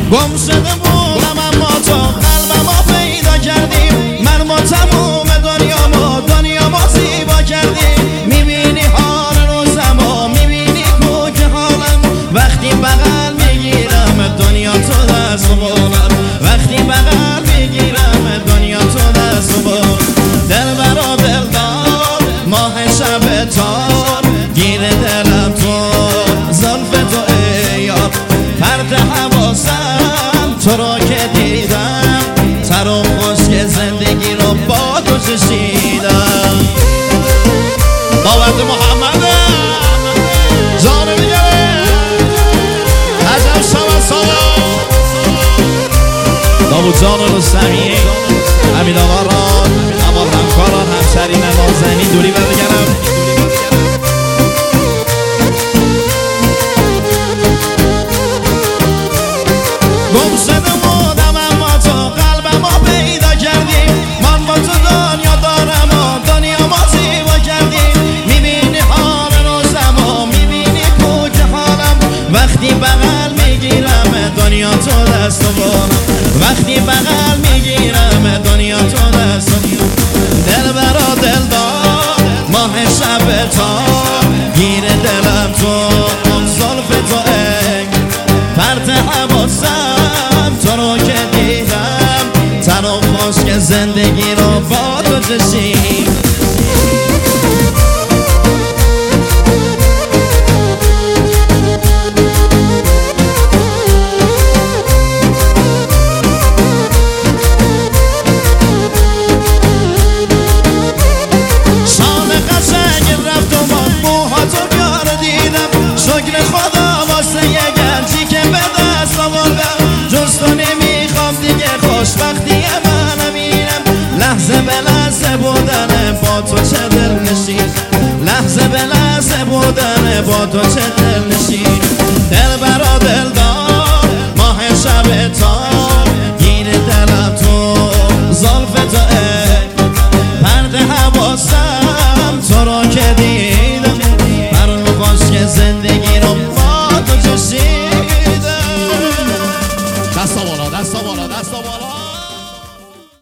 گم شده بودم اما تو قلبمو پیدا کردی. من با تموم دنیامو زیبا کردی. میبینی حال روزمو، میبینی که حالم. وقتی بغل میگیرم دنیا تو دست و بالم. وقتی بغل میگیرم دنیا تو دست و بالم. دلبر و دلدار ماه شب تار گیر دلم تو زلف تو ای یار. پرده حواسم تو رو که دیدم تر و خشک زندگی رو با تو چشیدم. دعوت محمد جان میگره عجب شما سالا داوود جان رستمی امید آقا را اما همکاران همشرین نازنین دوری برگرم. گم شده بودم اما تو قلبمو پیدا کردی. من با تو دنیا دارم و دنیامو زیبا کردی. میبینی حال روزمو، میبینی که حالم. وقتی بغل میگیرم دنیا تو دست و بالم. وقتی بغل میگیرم دنیا تو دست و بالم. دلبر و دلدار ماه شب تار گیر دلم تو زلف تو ای. پرده حواسم تو رو که دیدم تن و خشک زندگی رو با تو چشیدم. شام قشنگ رفت و موها تو بیار دیدم. شکر خدا واسه یه گنجی که به دست آوردم. جز تو نمیخوام دیگه خوشبختی من میرم. لحظه به لحظه بودن با تو چه دل نشین. لحظه به لحظه بودن با تو چه دل نشین. دلبر و دلدار ماه شب